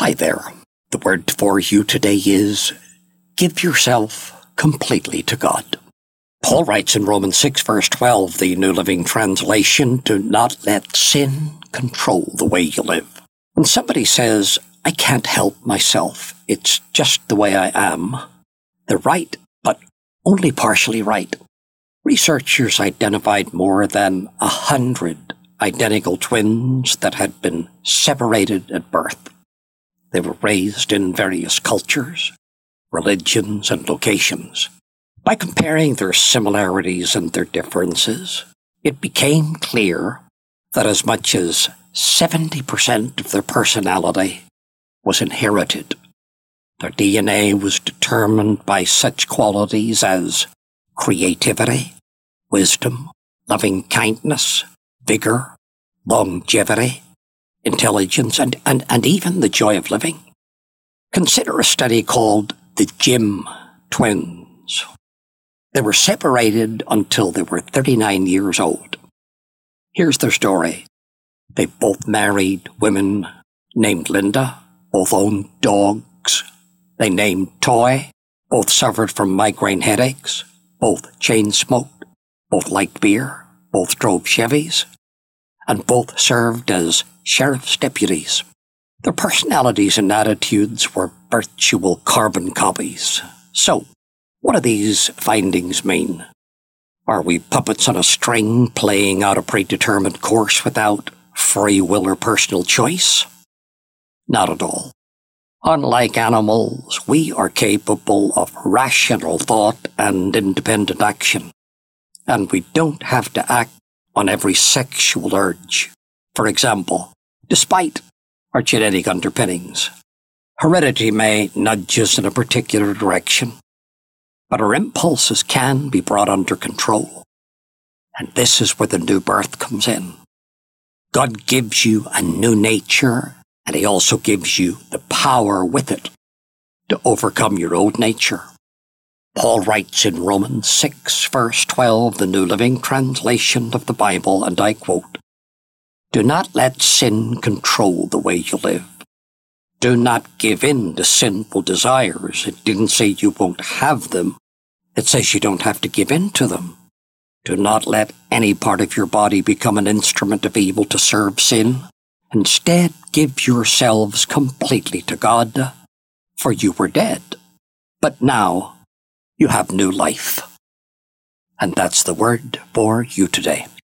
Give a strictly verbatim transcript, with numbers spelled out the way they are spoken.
Hi there. The word for you today is give yourself completely to God. Paul writes in Romans six, verse twelve, the New Living Translation, do not let sin control the way you live. When somebody says, I can't help myself, it's just the way I am, they're right, but only partially right. Researchers identified more than a hundred identical twins that had been separated at birth. They were raised in various cultures, religions, and locations. By comparing their similarities and their differences, it became clear that as much as seventy percent of their personality was inherited. Their D N A was determined by such qualities as creativity, wisdom, loving-kindness, vigor, longevity, intelligence, and, and, and even the joy of living. Consider a study called the Jim Twins. They were separated until they were thirty-nine years old. Here's their story. They both married women named Linda, both owned dogs. They named Toy, both suffered from migraine headaches, both chain-smoked, both liked beer, both drove Chevys, and both served as sheriff's deputies. Their personalities and attitudes were virtual carbon copies. So, what do these findings mean? Are we puppets on a string playing out a predetermined course without free will or personal choice? Not at all. Unlike animals, we are capable of rational thought and independent action. And we don't have to act on every sexual urge. For example, despite our genetic underpinnings, heredity may nudge us in a particular direction, but our impulses can be brought under control. And this is where the new birth comes in. God gives you a new nature, and He also gives you the power with it to overcome your old nature. Paul writes in Romans six, verse twelve, the New Living Translation of the Bible, and I quote, do not let sin control the way you live. Do not give in to sinful desires. It didn't say you won't have them. It says you don't have to give in to them. Do not let any part of your body become an instrument of evil to serve sin. Instead, give yourselves completely to God, for you were dead. But now you have new life. And that's the word for you today.